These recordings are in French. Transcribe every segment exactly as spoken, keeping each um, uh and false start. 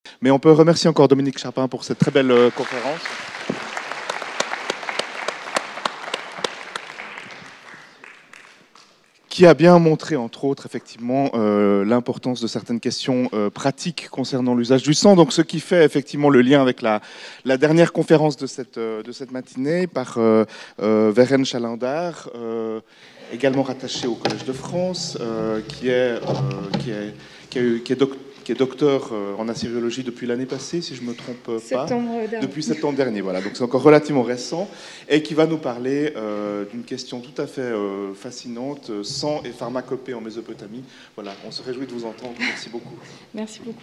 Mais on peut remercier encore Dominique Chapin pour cette très belle euh, conférence. Qui a bien montré, entre autres, effectivement, euh, l'importance de certaines questions euh, pratiques concernant l'usage du sang. Donc, ce qui fait effectivement le lien avec la, la dernière conférence de cette, euh, de cette matinée par euh, euh, Vérène Chalandard, euh, également rattachée au Collège de France, euh, qui est, euh, qui est, qui est, qui est docteur qui est docteur en assyriologie depuis l'année passée, si je ne me trompe pas, septembre depuis septembre dernier, voilà, donc c'est encore relativement récent, et qui va nous parler euh, d'une question tout à fait euh, fascinante, sang et pharmacopée en Mésopotamie. Voilà, on se réjouit de vous entendre, merci beaucoup. Merci beaucoup.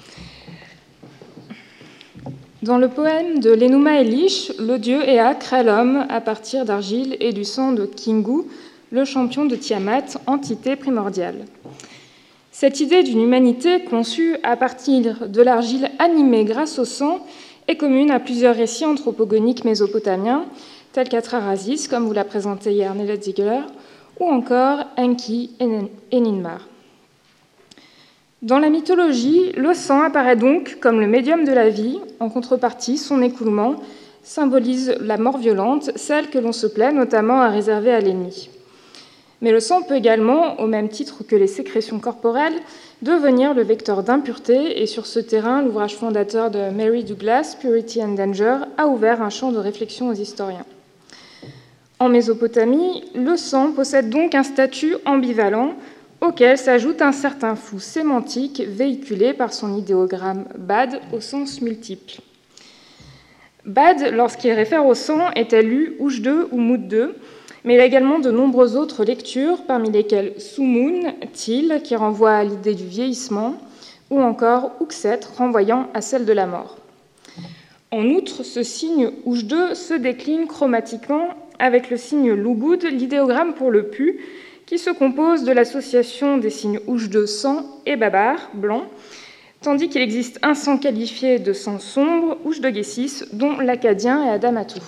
Dans le poème de l'Enuma Elish, le dieu Ea crée l'homme à partir d'argile et du sang de Kingu, le champion de Tiamat, entité primordiale. Cette idée d'une humanité conçue à partir de l'argile animée grâce au sang est commune à plusieurs récits anthropogoniques mésopotamiens, tels qu'Atrahasis, comme vous l'a présenté hier Nelette Ziegler, ou encore Enki et Ninmar. Dans la mythologie, le sang apparaît donc comme le médium de la vie. En contrepartie, son écoulement symbolise la mort violente, celle que l'on se plaît notamment à réserver à l'ennemi. Mais le sang peut également, au même titre que les sécrétions corporelles, devenir le vecteur d'impureté, et sur ce terrain, l'ouvrage fondateur de Mary Douglas, Purity and Danger, a ouvert un champ de réflexion aux historiens. En Mésopotamie, le sang possède donc un statut ambivalent, auquel s'ajoute un certain flou sémantique véhiculé par son idéogramme Bad au sens multiple. Bad, lorsqu'il réfère au sang, était lu Oujdeux ou Moudeux, mais il y a également de nombreuses autres lectures, parmi lesquelles Soumoun, Til, qui renvoie à l'idée du vieillissement, ou encore Uxet, renvoyant à celle de la mort. En outre, ce signe Oujdeux se décline chromatiquement avec le signe Lougoud, l'idéogramme pour le pu, qui se compose de l'association des signes Oujdeux sang et Babar, blanc, tandis qu'il existe un sang qualifié de sang sombre, Oujdeux-Gessis, dont l'acadien est Adamatou.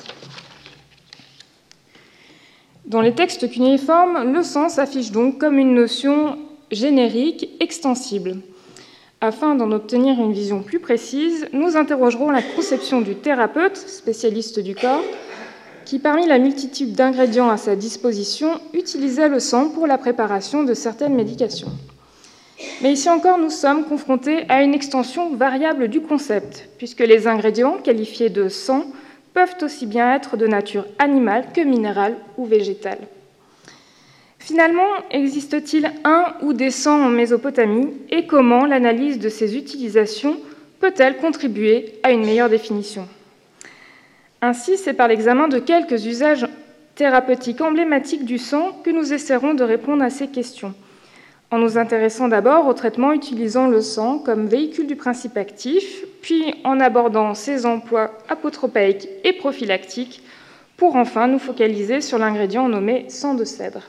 Dans les textes cunéiformes, le sang s'affiche donc comme une notion générique, extensible. Afin d'en obtenir une vision plus précise, nous interrogerons la conception du thérapeute, spécialiste du corps, qui, parmi la multitude d'ingrédients à sa disposition, utilisait le sang pour la préparation de certaines médications. Mais ici encore, nous sommes confrontés à une extension variable du concept, puisque les ingrédients qualifiés de sang peuvent aussi bien être de nature animale que minérale ou végétale. Finalement, existe-t-il un ou des sangs en Mésopotamie, et comment l'analyse de ces utilisations peut-elle contribuer à une meilleure définition ? Ainsi, c'est par l'examen de quelques usages thérapeutiques emblématiques du sang que nous essaierons de répondre à ces questions, en nous intéressant d'abord au traitement utilisant le sang comme véhicule du principe actif, puis en abordant ses emplois apotropaïques et prophylactiques, pour enfin nous focaliser sur l'ingrédient nommé sang de cèdre.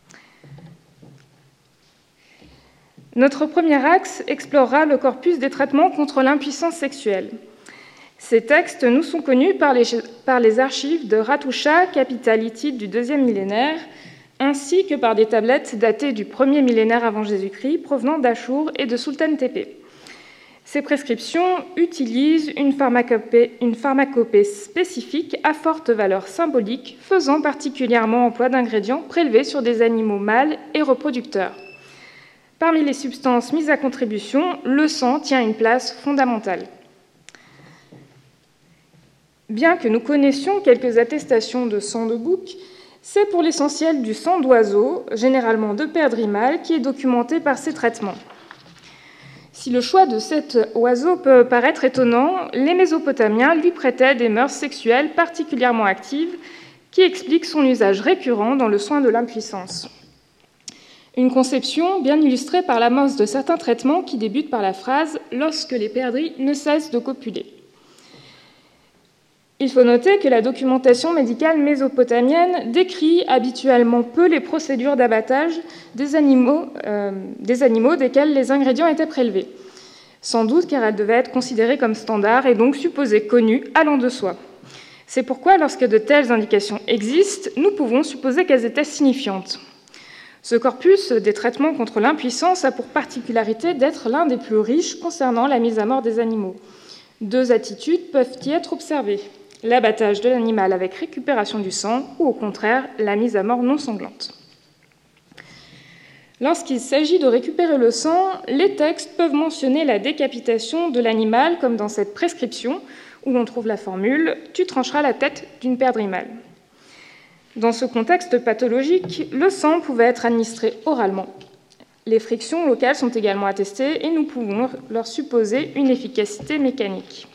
Notre premier axe explorera le corpus des traitements contre l'impuissance sexuelle. Ces textes nous sont connus par les, par les archives de Ratusha, capitale hittite du deuxième millénaire, ainsi que par des tablettes datées du premier millénaire avant Jésus-Christ, provenant d'Achour et de Sultan-Tépé. Ces prescriptions utilisent une pharmacopée, une pharmacopée spécifique à forte valeur symbolique, faisant particulièrement emploi d'ingrédients prélevés sur des animaux mâles et reproducteurs. Parmi les substances mises à contribution, le sang tient une place fondamentale. Bien que nous connaissions quelques attestations de sang de bouc, c'est pour l'essentiel du sang d'oiseau, généralement de perdrix mâle, qui est documenté par ces traitements. Si le choix de cet oiseau peut paraître étonnant, les Mésopotamiens lui prêtaient des mœurs sexuelles particulièrement actives qui expliquent son usage récurrent dans le soin de l'impuissance. Une conception bien illustrée par l'amorce de certains traitements qui débutent par la phrase « lorsque les perdrix ne cessent de copuler ». Il faut noter que la documentation médicale mésopotamienne décrit habituellement peu les procédures d'abattage des animaux, euh, des animaux desquels les ingrédients étaient prélevés, sans doute car elles devaient être considérées comme standards et donc supposées connues allant de soi. C'est pourquoi, lorsque de telles indications existent, nous pouvons supposer qu'elles étaient signifiantes. Ce corpus des traitements contre l'impuissance a pour particularité d'être l'un des plus riches concernant la mise à mort des animaux. Deux attitudes peuvent y être observées: l'abattage de l'animal avec récupération du sang ou au contraire la mise à mort non sanglante. Lorsqu'il s'agit de récupérer le sang, les textes peuvent mentionner la décapitation de l'animal, comme dans cette prescription, où l'on trouve la formule « tu trancheras la tête d'une perdrix-mâle ». Dans ce contexte pathologique, le sang pouvait être administré oralement. Les frictions locales sont également attestées et nous pouvons leur supposer une efficacité mécanique.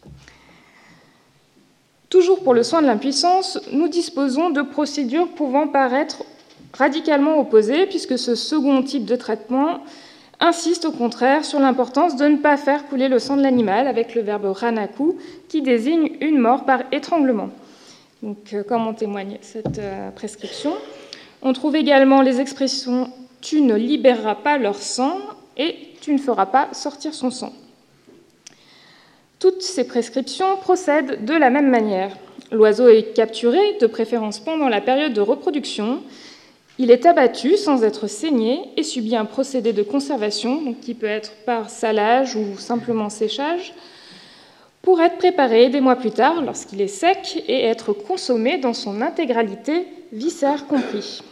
Toujours pour le soin de l'impuissance, nous disposons de procédures pouvant paraître radicalement opposées, puisque ce second type de traitement insiste au contraire sur l'importance de ne pas faire couler le sang de l'animal, avec le verbe ranaku, qui désigne une mort par étranglement. Donc, comme en témoigne cette euh, prescription. On trouve également les expressions « tu ne libéreras pas leur sang » et « tu ne feras pas sortir son sang ». Toutes ces prescriptions procèdent de la même manière. L'oiseau est capturé, de préférence pendant la période de reproduction. Il est abattu sans être saigné et subit un procédé de conservation, donc qui peut être par salage ou simplement séchage, pour être préparé des mois plus tard, lorsqu'il est sec, et être consommé dans son intégralité, viscères compris.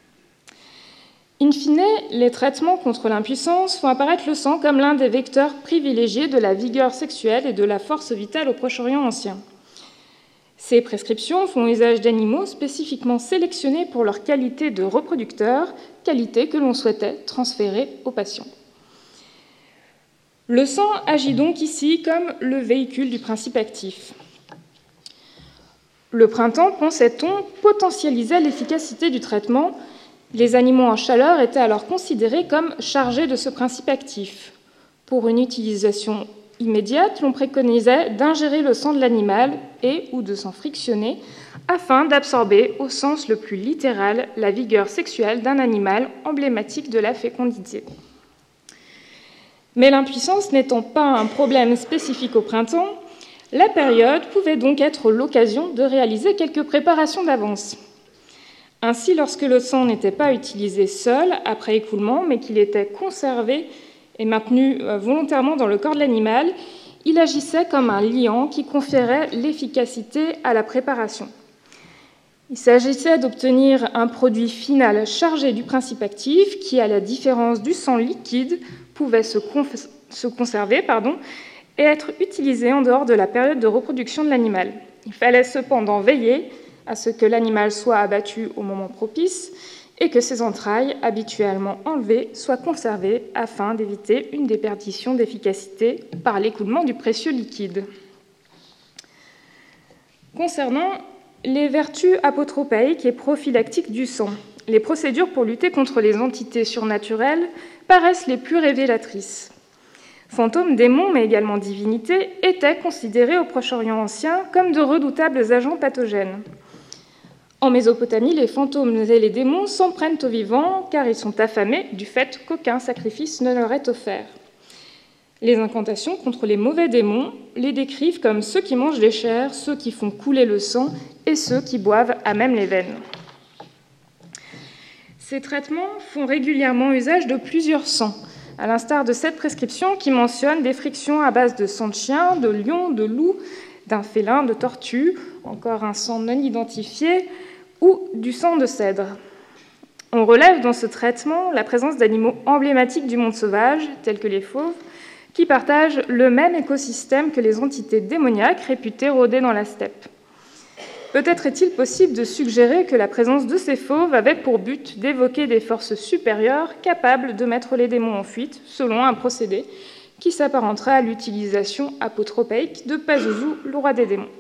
In fine, les traitements contre l'impuissance font apparaître le sang comme l'un des vecteurs privilégiés de la vigueur sexuelle et de la force vitale au Proche-Orient ancien. Ces prescriptions font usage d'animaux spécifiquement sélectionnés pour leur qualité de reproducteur, qualité que l'on souhaitait transférer aux patients. Le sang agit donc ici comme le véhicule du principe actif. Le printemps, pensait-on, potentialisait l'efficacité du traitement. Les animaux en chaleur étaient alors considérés comme chargés de ce principe actif. Pour une utilisation immédiate, l'on préconisait d'ingérer le sang de l'animal et ou de s'en frictionner afin d'absorber, au sens le plus littéral, la vigueur sexuelle d'un animal emblématique de la fécondité. Mais l'impuissance n'étant pas un problème spécifique au printemps, la période pouvait donc être l'occasion de réaliser quelques préparations d'avance. Ainsi, lorsque le sang n'était pas utilisé seul après écoulement, mais qu'il était conservé et maintenu volontairement dans le corps de l'animal, il agissait comme un liant qui conférait l'efficacité à la préparation. Il s'agissait d'obtenir un produit final chargé du principe actif qui, à la différence du sang liquide, pouvait se, se conserver pardon, et être utilisé en dehors de la période de reproduction de l'animal. Il fallait cependant veiller à ce que l'animal soit abattu au moment propice et que ses entrailles, habituellement enlevées, soient conservées afin d'éviter une déperdition d'efficacité par l'écoulement du précieux liquide. Concernant les vertus apotropaiques et prophylactiques du sang, les procédures pour lutter contre les entités surnaturelles paraissent les plus révélatrices. Fantômes, démons, mais également divinités, étaient considérés au Proche-Orient ancien comme de redoutables agents pathogènes. En Mésopotamie, les fantômes et les démons s'en prennent aux vivants car ils sont affamés du fait qu'aucun sacrifice ne leur est offert. Les incantations contre les mauvais démons les décrivent comme ceux qui mangent les chairs, ceux qui font couler le sang et ceux qui boivent à même les veines. Ces traitements font régulièrement usage de plusieurs sangs, à l'instar de cette prescription qui mentionne des frictions à base de sang de chien, de lion, de loup, d'un félin, de tortue, encore un sang non identifié, ou du sang de cèdre. On relève dans ce traitement la présence d'animaux emblématiques du monde sauvage, tels que les fauves, qui partagent le même écosystème que les entités démoniaques réputées rôder dans la steppe. Peut-être est-il possible de suggérer que la présence de ces fauves avait pour but d'évoquer des forces supérieures capables de mettre les démons en fuite, selon un procédé qui s'apparenterait à l'utilisation apotropaique de Pazuzu, le roi des démons.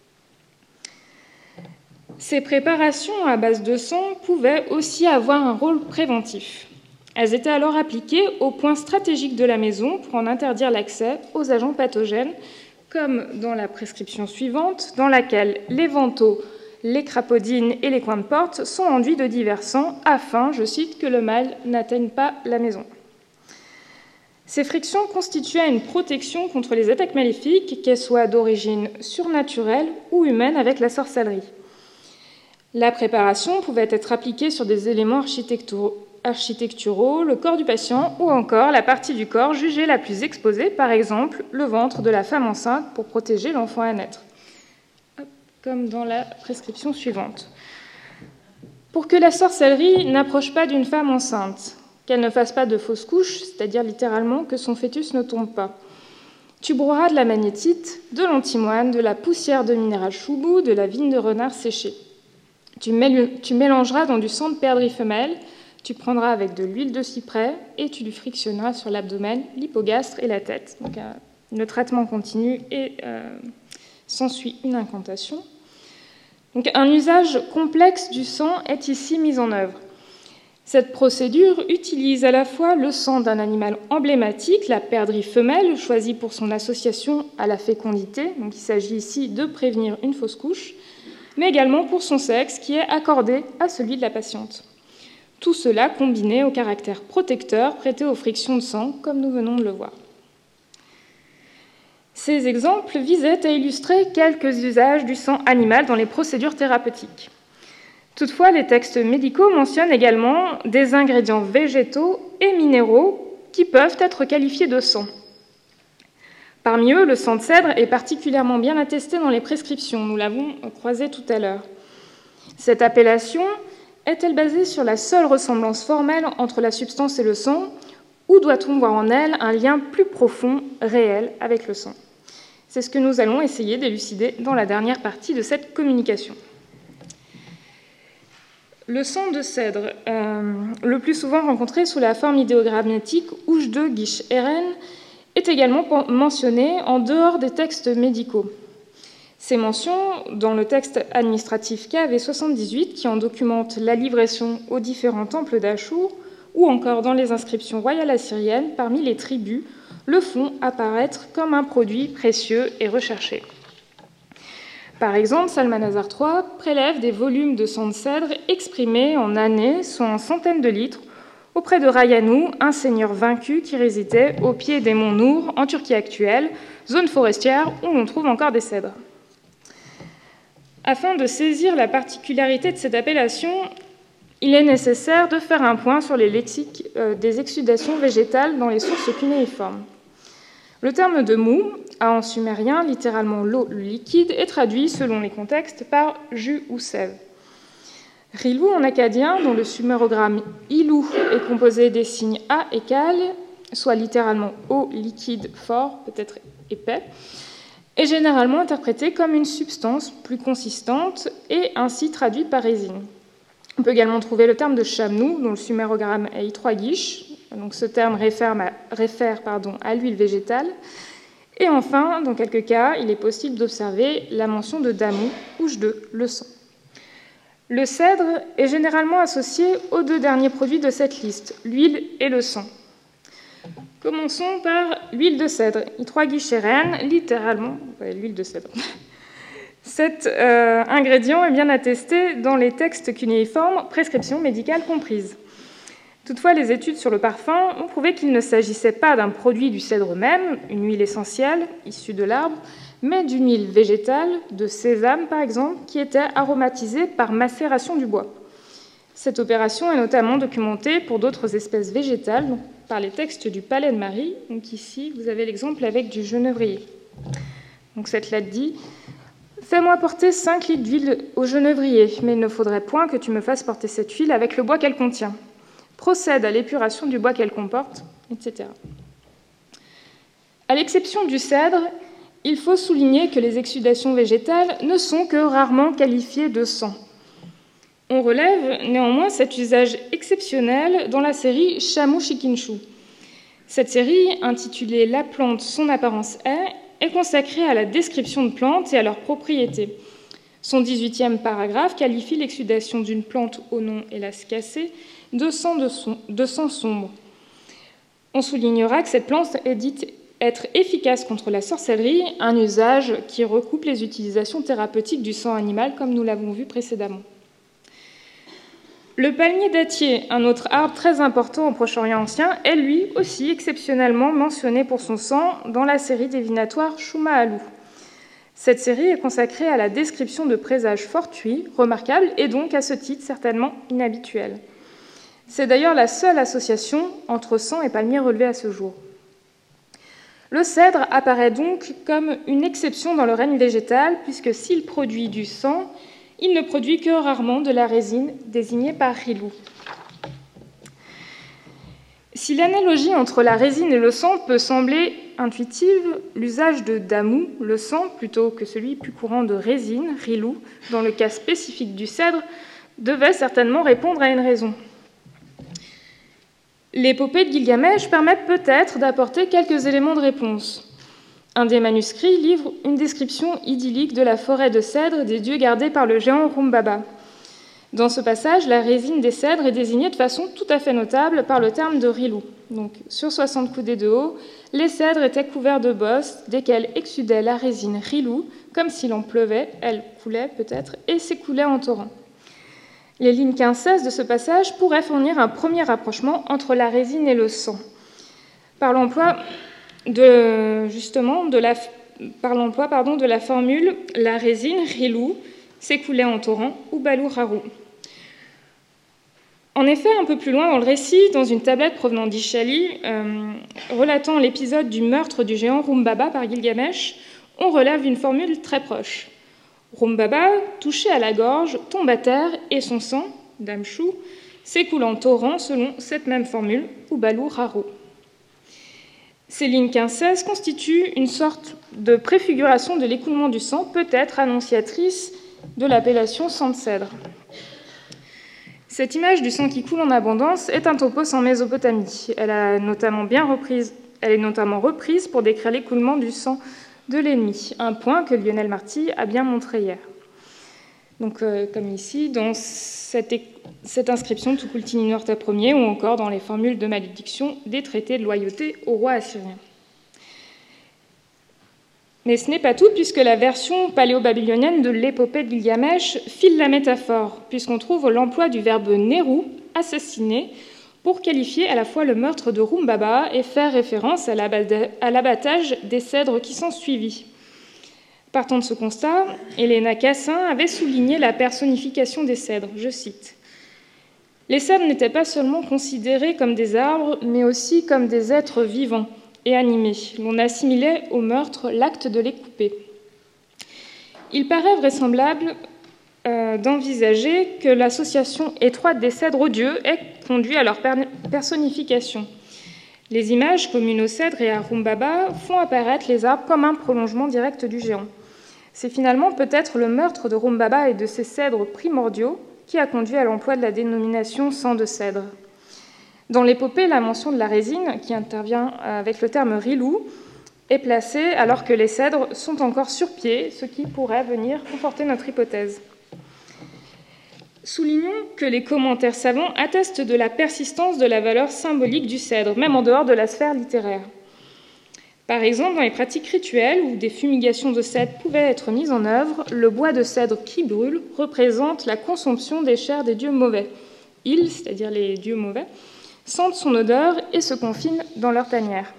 Ces préparations à base de sang pouvaient aussi avoir un rôle préventif. Elles étaient alors appliquées aux points stratégiques de la maison pour en interdire l'accès aux agents pathogènes, comme dans la prescription suivante, dans laquelle les vantaux, les crapaudines et les coins de porte sont enduits de divers sangs afin, je cite, que le mal n'atteigne pas la maison. Ces frictions constituaient une protection contre les attaques maléfiques, qu'elles soient d'origine surnaturelle ou humaine avec la sorcellerie. La préparation pouvait être appliquée sur des éléments architecturaux, architecturaux, le corps du patient ou encore la partie du corps jugée la plus exposée, par exemple le ventre de la femme enceinte pour protéger l'enfant à naître, comme dans la prescription suivante. Pour que la sorcellerie n'approche pas d'une femme enceinte, qu'elle ne fasse pas de fausse couche, c'est-à-dire littéralement que son fœtus ne tombe pas, tu broieras de la magnétite, de l'antimoine, de la poussière de minéral choubou, de la vigne de renard séchée. Tu, mél- tu mélangeras dans du sang de perdrix femelle, tu prendras avec de l'huile de cyprès et tu lui frictionneras sur l'abdomen, l'hypogastre et la tête. Donc, euh, le traitement continue et euh, s'ensuit une incantation. Donc, un usage complexe du sang est ici mis en œuvre. Cette procédure utilise à la fois le sang d'un animal emblématique, la perdrix femelle, choisie pour son association à la fécondité, donc il s'agit ici de prévenir une fausse couche, mais également pour son sexe, qui est accordé à celui de la patiente. Tout cela combiné au caractère protecteur prêté aux frictions de sang, comme nous venons de le voir. Ces exemples visaient à illustrer quelques usages du sang animal dans les procédures thérapeutiques. Toutefois, les textes médicaux mentionnent également des ingrédients végétaux et minéraux qui peuvent être qualifiés de sang. Parmi eux, le sang de cèdre est particulièrement bien attesté dans les prescriptions, nous l'avons croisé tout à l'heure. Cette appellation est-elle basée sur la seule ressemblance formelle entre la substance et le sang, ou doit-on voir en elle un lien plus profond, réel, avec le sang ? C'est ce que nous allons essayer d'élucider dans la dernière partie de cette communication. Le sang de cèdre, euh, le plus souvent rencontré sous la forme idéogrammatique ouche de guiche R N, est également mentionné en dehors des textes médicaux. Ces mentions dans le texte administratif K V soixante-dix-huit, qui en documente la livraison aux différents temples d'Achour, ou encore dans les inscriptions royales assyriennes parmi les tribus, le font apparaître comme un produit précieux et recherché. Par exemple, Salmanasar trois prélève des volumes de sang de cèdre exprimés en années, soit en centaines de litres, auprès de Rayanou, un seigneur vaincu qui résidait au pied des monts Nour, en Turquie actuelle, zone forestière où l'on trouve encore des cèdres. Afin de saisir la particularité de cette appellation, il est nécessaire de faire un point sur les lexiques euh, des exsudations végétales dans les sources cunéiformes. Le terme de mou a en sumérien littéralement l'eau, le liquide, est traduit selon les contextes par jus ou sève. Rilou en acadien, dont le sumérogramme ilou est composé des signes A et Kal, soit littéralement eau, liquide, fort, peut-être épais, est généralement interprété comme une substance plus consistante et ainsi traduit par résine. On peut également trouver le terme de chamnou, dont le sumérogramme est I trois guiche. Donc ce terme réfère, réfère pardon, à l'huile végétale. Et enfin, dans quelques cas, il est possible d'observer la mention de damou, ouche de le sang. Le cèdre est généralement associé aux deux derniers produits de cette liste, l'huile et le sang. Commençons par l'huile de cèdre, I trois guiche R N, littéralement, ouais, l'huile de cèdre. Cet euh, ingrédient est bien attesté dans les textes cunéiformes, prescriptions médicales comprises. Toutefois, les études sur le parfum ont prouvé qu'il ne s'agissait pas d'un produit du cèdre même, une huile essentielle issue de l'arbre, mais d'une huile végétale, de sésame par exemple, qui était aromatisée par macération du bois. Cette opération est notamment documentée pour d'autres espèces végétales, donc par les textes du Palais de Marie. Donc ici, vous avez l'exemple avec du genévrier. Donc cette lettre dit « Fais-moi porter cinq litres d'huile au genévrier, mais il ne faudrait point que tu me fasses porter cette huile avec le bois qu'elle contient. Procède à l'épuration du bois qu'elle comporte, et cetera » À l'exception du cèdre, il faut souligner que les exsudations végétales ne sont que rarement qualifiées de sang. On relève néanmoins cet usage exceptionnel dans la série Shamu Shikinshu. Cette série, intitulée « La plante, son apparence est », est consacrée à la description de plantes et à leurs propriétés. Son dix-huitième paragraphe qualifie l'exsudation d'une plante au nom, hélas cassé, de sang, de, son, de sang sombre. On soulignera que cette plante est dite être efficace contre la sorcellerie, un usage qui recoupe les utilisations thérapeutiques du sang animal, comme nous l'avons vu précédemment. Le palmier dattier, un autre arbre très important au Proche-Orient ancien, est lui aussi exceptionnellement mentionné pour son sang dans la série divinatoire Shuma'alu. Cette série est consacrée à la description de présages fortuits, remarquables, et donc à ce titre certainement inhabituels. C'est d'ailleurs la seule association entre sang et palmier relevée à ce jour. Le cèdre apparaît donc comme une exception dans le règne végétal, puisque s'il produit du sang, il ne produit que rarement de la résine, désignée par Rilou. Si l'analogie entre la résine et le sang peut sembler intuitive, l'usage de damou, le sang, plutôt que celui plus courant de résine, Rilou, dans le cas spécifique du cèdre, devait certainement répondre à une raison. L'épopée de Gilgamesh permet peut-être d'apporter quelques éléments de réponse. Un des manuscrits livre une description idyllique de la forêt de cèdres des dieux gardés par le géant Rumbaba. Dans ce passage, la résine des cèdres est désignée de façon tout à fait notable par le terme de Rilou. Donc, sur soixante coudées de haut, les cèdres étaient couverts de bosses, desquelles exsudait la résine Rilou, comme s'il en pleuvait, elle coulait peut-être, et s'écoulait en torrent. Les lignes quinze seize de ce passage pourraient fournir un premier rapprochement entre la résine et le sang, par l'emploi de, justement, de la, par l'emploi, pardon, de la formule « la résine Rilou s'écoulait en torrent » ou « balou rarou ». En effet, un peu plus loin dans le récit, dans une tablette provenant d'Ishali, euh, relatant l'épisode du meurtre du géant Rumbaba par Gilgamesh, on relève une formule très proche. Rumbaba, touché à la gorge, tombe à terre et son sang, Damshu, s'écoule en torrent selon cette même formule, ou balou rarou. Ces lignes quinze seize constituent une sorte de préfiguration de l'écoulement du sang, peut-être annonciatrice de l'appellation sang de cèdre. Cette image du sang qui coule en abondance est un topos en Mésopotamie. Elle, a notamment bien reprise, elle est notamment reprise pour décrire l'écoulement du sang de l'ennemi, un point que Lionel Marty a bien montré hier. Donc, euh, comme ici, dans cette, cette inscription de Tukulti-Ninurta Ier, ou encore dans les formules de malédiction des traités de loyauté au roi assyrien. Mais ce n'est pas tout, puisque la version paléo-babylonienne de l'épopée de Gilgamesh file la métaphore, puisqu'on trouve l'emploi du verbe neru, assassiner, pour qualifier à la fois le meurtre de Rumbaba et faire référence à l'abattage des cèdres qui sont suivis. Partant de ce constat, Helena Cassin avait souligné la personnification des cèdres, je cite. « Les cèdres n'étaient pas seulement considérés comme des arbres, mais aussi comme des êtres vivants et animés. L'on assimilait au meurtre l'acte de les couper. Il paraît vraisemblable euh, d'envisager que l'association étroite des cèdres aux dieux ait conduit à leur personnification. Les images communes aux cèdres et à Rumbaba font apparaître les arbres comme un prolongement direct du géant. C'est finalement peut-être le meurtre de Rumbaba et de ses cèdres primordiaux qui a conduit à l'emploi de la dénomination sang de cèdre. Dans l'épopée, la mention de la résine, qui intervient avec le terme rilou, est placée alors que les cèdres sont encore sur pied, ce qui pourrait venir conforter notre hypothèse. Soulignons que les commentaires savants attestent de la persistance de la valeur symbolique du cèdre, même en dehors de la sphère littéraire. Par exemple, dans les pratiques rituelles où des fumigations de cèdre pouvaient être mises en œuvre, le bois de cèdre qui brûle représente la consomption des chairs des dieux mauvais. Ils, c'est-à-dire les dieux mauvais, sentent son odeur et se confinent dans leur tanière.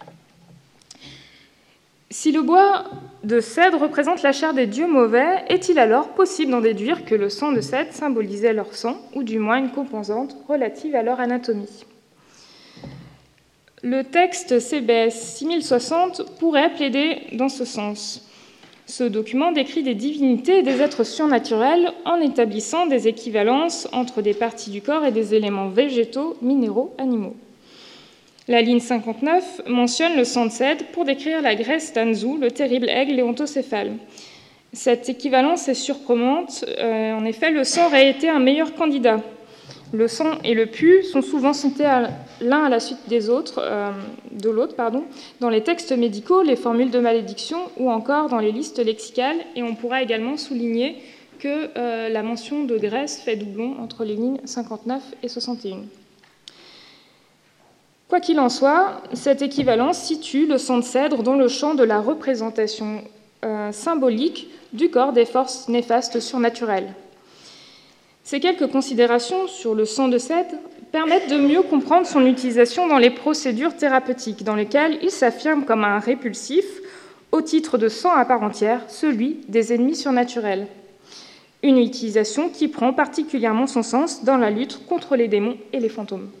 Si le bois de cèdre représente la chair des dieux mauvais, est-il alors possible d'en déduire que le sang de cèdre symbolisait leur sang, ou du moins une composante relative à leur anatomie ? Le texte C B S six mille soixante pourrait plaider dans ce sens. Ce document décrit des divinités et des êtres surnaturels en établissant des équivalences entre des parties du corps et des éléments végétaux, minéraux, animaux. La ligne cinquante-neuf mentionne le sang de cèdre pour décrire la Grèce Tanzou, le terrible aigle léontocéphale. Cette équivalence est surprenante. Euh, en effet, le sang aurait été un meilleur candidat. Le sang et le pu sont souvent cités l'un à la suite des autres, euh, de l'autre, pardon, dans les textes médicaux, les formules de malédiction ou encore dans les listes lexicales. Et on pourra également souligner que euh, la mention de Grèce fait doublon entre les lignes cinquante-neuf et soixante et un. Quoi qu'il en soit, cette équivalence situe le sang de cèdre dans le champ de la représentation euh, symbolique du corps des forces néfastes surnaturelles. Ces quelques considérations sur le sang de cèdre permettent de mieux comprendre son utilisation dans les procédures thérapeutiques, dans lesquelles il s'affirme comme un répulsif, au titre de sang à part entière, celui des ennemis surnaturels. Une utilisation qui prend particulièrement son sens dans la lutte contre les démons et les fantômes.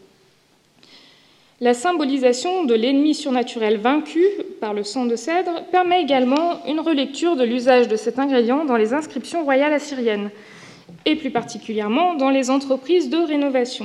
La symbolisation de l'ennemi surnaturel vaincu par le sang de cèdre permet également une relecture de l'usage de cet ingrédient dans les inscriptions royales assyriennes, et plus particulièrement dans les entreprises de rénovation.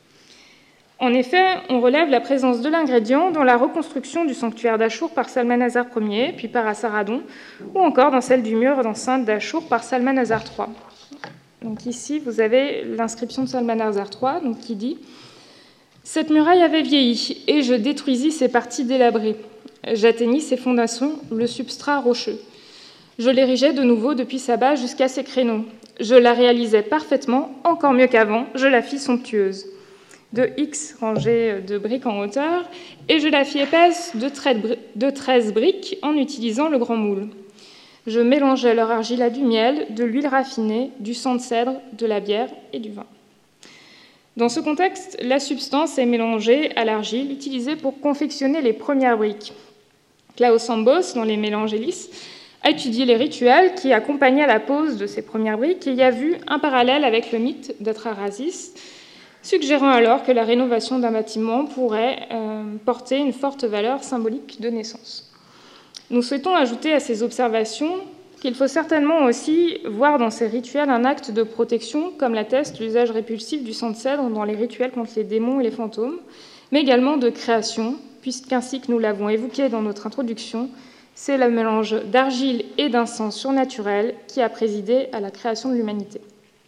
En effet, on relève la présence de l'ingrédient dans la reconstruction du sanctuaire d'Achour par Salmanasar Ier, puis par Assaradon, ou encore dans celle du mur d'enceinte d'Achour par Salmanasar trois. Donc ici, vous avez l'inscription de Salmanasar trois, donc, qui dit « Cette muraille avait vieilli, et je détruisis ses parties délabrées. J'atteignis ses fondations, le substrat rocheux. Je l'érigeais de nouveau depuis sa base jusqu'à ses créneaux. Je la réalisais parfaitement, encore mieux qu'avant, je la fis somptueuse. De X rangées de briques en hauteur, et je la fis épaisse de treize briques en utilisant le grand moule. Je mélangeais leur argile à du miel, de l'huile raffinée, du sang de cèdre, de la bière et du vin. » Dans ce contexte, la substance est mélangée à l'argile utilisée pour confectionner les premières briques. Klaus Ambos, dans les Mélanges Hélices, a étudié les rituels qui accompagnaient la pose de ces premières briques et y a vu un parallèle avec le mythe d'Atrahasis, suggérant alors que la rénovation d'un bâtiment pourrait euh, porter une forte valeur symbolique de naissance. Nous souhaitons ajouter à ces observations qu'il faut certainement aussi voir dans ces rituels un acte de protection, comme l'atteste l'usage répulsif du sang de cèdre dans les rituels contre les démons et les fantômes, mais également de création, puisqu'ainsi que nous l'avons évoqué dans notre introduction, c'est le mélange d'argile et d'un sang surnaturel qui a présidé à la création de l'humanité.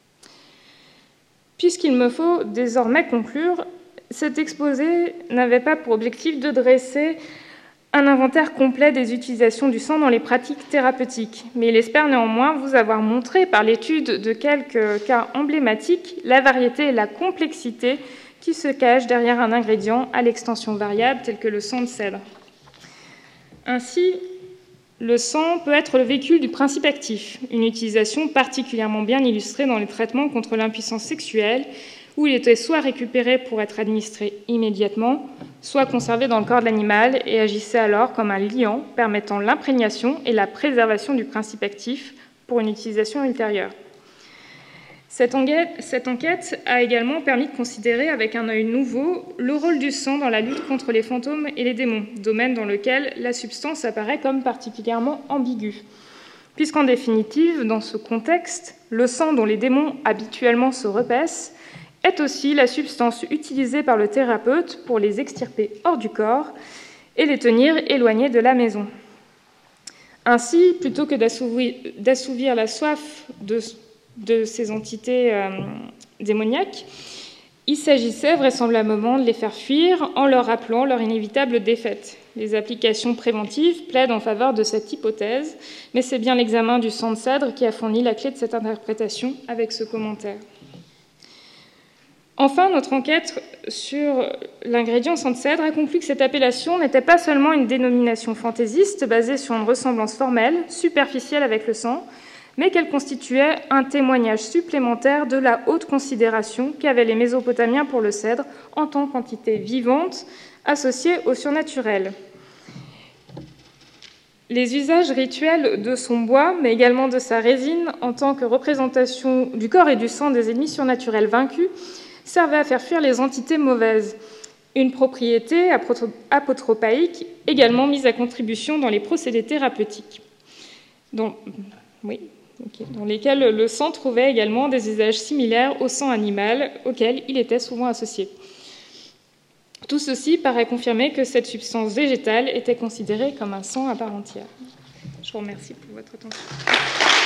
Puisqu'il me faut désormais conclure, cet exposé n'avait pas pour objectif de dresser un inventaire complet des utilisations du sang dans les pratiques thérapeutiques, mais il espère néanmoins vous avoir montré par l'étude de quelques cas emblématiques la variété et la complexité qui se cachent derrière un ingrédient à l'extension variable tel que le sang de cèdre. Ainsi, le sang peut être le véhicule du principe actif, une utilisation particulièrement bien illustrée dans les traitements contre l'impuissance sexuelle, où il était soit récupéré pour être administré immédiatement, soit conservé dans le corps de l'animal et agissait alors comme un liant permettant l'imprégnation et la préservation du principe actif pour une utilisation ultérieure. Cette enquête, cette enquête a également permis de considérer avec un œil nouveau le rôle du sang dans la lutte contre les fantômes et les démons, domaine dans lequel la substance apparaît comme particulièrement ambiguë. Puisqu'en définitive, dans ce contexte, le sang dont les démons habituellement se repaissent est aussi la substance utilisée par le thérapeute pour les extirper hors du corps et les tenir éloignés de la maison. Ainsi, plutôt que d'assouvir, d'assouvir la soif de de ces entités euh, démoniaques, il s'agissait vraisemblablement de les faire fuir en leur rappelant leur inévitable défaite. Les applications préventives plaident en faveur de cette hypothèse, mais c'est bien l'examen du sang de cèdre qui a fourni la clé de cette interprétation avec ce commentaire. Enfin, notre enquête sur l'ingrédient sang de cèdre a conclu que cette appellation n'était pas seulement une dénomination fantaisiste basée sur une ressemblance formelle, superficielle avec le sang, mais qu'elle constituait un témoignage supplémentaire de la haute considération qu'avaient les Mésopotamiens pour le cèdre en tant qu'entité vivante associée au surnaturel. Les usages rituels de son bois, mais également de sa résine, en tant que représentation du corps et du sang des ennemis surnaturels vaincus, servaient à faire fuir les entités mauvaises. Une propriété apotropaïque également mise à contribution dans les procédés thérapeutiques. Donc, oui. Okay. Dans lesquels le sang trouvait également des usages similaires au sang animal auquel il était souvent associé. Tout ceci paraît confirmer que cette substance végétale était considérée comme un sang à part entière. Je vous remercie pour votre attention.